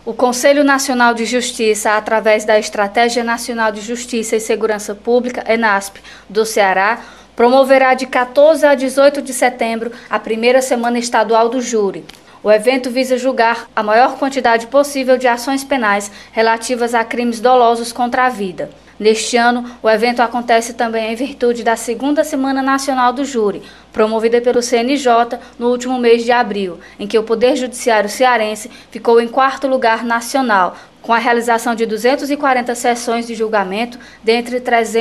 O Conselho Nacional de Justiça, através da Estratégia Nacional de Justiça e Segurança Pública, ENASP, do Ceará, promoverá de 14 a 18 de setembro a primeira Semana Estadual do Júri. O evento visa julgar a maior quantidade possível de ações penais relativas a crimes dolosos contra a vida. Neste ano, o evento acontece também em virtude da segunda Semana Nacional do Júri, promovida pelo CNJ no último mês de abril, em que o Poder Judiciário cearense ficou em 4º lugar nacional, com a realização de 240 sessões de julgamento, dentre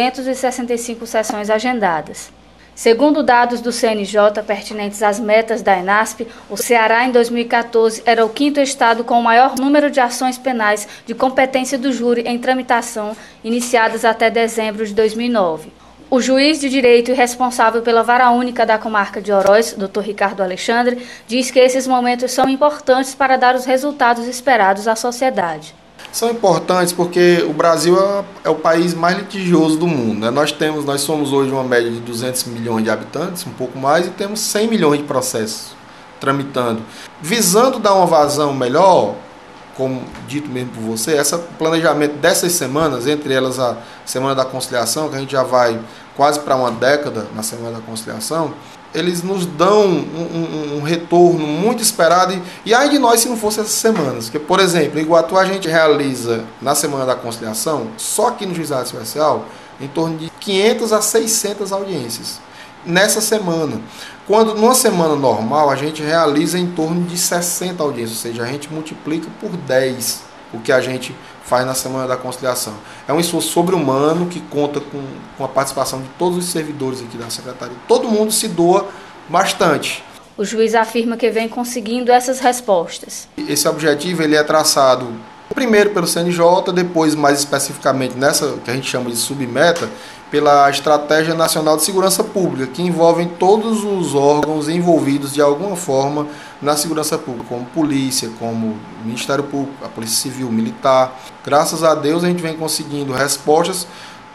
365 sessões agendadas. Segundo dados do CNJ pertinentes às metas da ENASP, o Ceará em 2014 era o 5º estado com o maior número de ações penais de competência do júri em tramitação, iniciadas até dezembro de 2009. O juiz de direito e responsável pela vara única da comarca de Oroz, Dr. Ricardo Alexandre, diz que esses momentos são importantes para dar os resultados esperados à sociedade. São importantes porque o Brasil é o país mais litigioso do mundo, né? Nós somos hoje uma média de 200 milhões de habitantes, um pouco mais, e temos 100 milhões de processos tramitando. Visando dar uma vazão melhor, como dito mesmo por você, esse planejamento dessas semanas, entre elas a Semana da Conciliação, que a gente já vai quase para uma década na Semana da Conciliação, eles nos dão um retorno muito esperado, e ai de nós se não fosse essas semanas. Porque, por exemplo, em Iguatu a gente realiza na Semana da Conciliação, só aqui no Juizado Especial, em torno de 500 a 600 audiências nessa semana. Quando numa semana normal a gente realiza em torno de 60 audiências, ou seja, a gente multiplica por 10 o que a gente faz na Semana da Conciliação. É um esforço sobre-humano que conta com a participação de todos os servidores aqui da Secretaria. Todo mundo se doa bastante. O juiz afirma que vem conseguindo essas respostas. Esse objetivo ele é traçado primeiro pelo CNJ, depois mais especificamente nessa que a gente chama de submeta, pela Estratégia Nacional de Segurança Pública, que envolve todos os órgãos envolvidos de alguma forma na segurança pública, como polícia, como Ministério Público, a Polícia Civil, Militar. Graças a Deus a gente vem conseguindo respostas,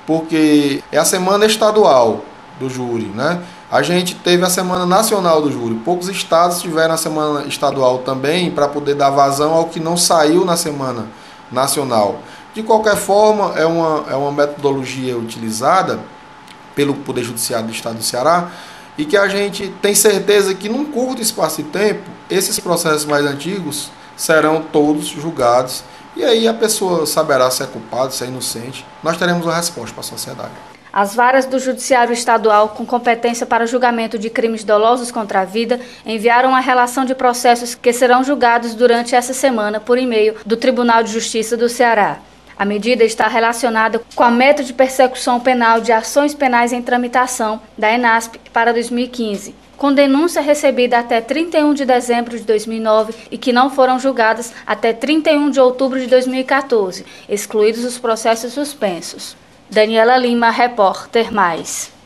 porque é a Semana Estadual do Júri, né? A gente teve a Semana Nacional do Júri. Poucos estados tiveram a Semana Estadual também, para poder dar vazão ao que não saiu na Semana Nacional. De qualquer forma, é uma metodologia utilizada pelo Poder Judiciário do Estado do Ceará, e que a gente tem certeza que num curto espaço de tempo, esses processos mais antigos serão todos julgados, e aí a pessoa saberá se é culpado, se é inocente. Nós teremos uma resposta para a sociedade. As varas do Judiciário Estadual, com competência para julgamento de crimes dolosos contra a vida, enviaram uma relação de processos que serão julgados durante essa semana por e-mail do Tribunal de Justiça do Ceará. A medida está relacionada com a meta de persecução penal de ações penais em tramitação da ENASP para 2015, com denúncia recebida até 31 de dezembro de 2009 e que não foram julgadas até 31 de outubro de 2014, excluídos os processos suspensos. Daniela Lima, repórter Mais.